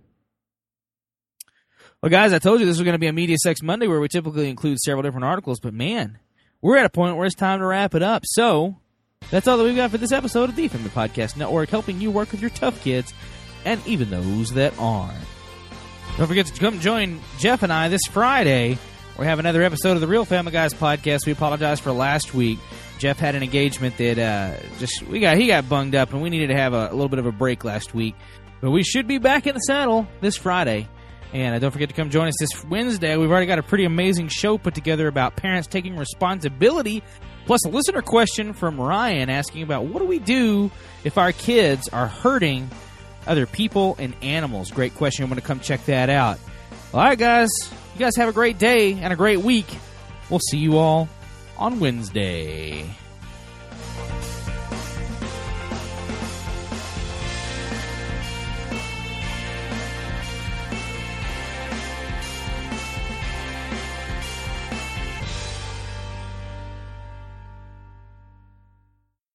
Well, guys, I told you this was going to be a Media Sex Monday where we typically include several different articles, but man, we're at a point where it's time to wrap it up. So that's all that we've got for this episode of the Family Podcast Network, helping you work with your tough kids and even those that aren't. Don't forget to come join Jeff and I this Friday. We have another episode of the Real Family Guys podcast. We apologize for last week. Jeff had an engagement that uh, just we got he got bunged up, and we needed to have a, a little bit of a break last week. But we should be back in the saddle this Friday. And uh, don't forget to come join us this Wednesday. We've already got a pretty amazing show put together about parents taking responsibility, plus a listener question from Ryan asking about what do we do if our kids are hurting other people and animals. Great question. I'm going to come check that out. All right, guys. You guys have a great day and a great week. We'll see you all on Wednesday.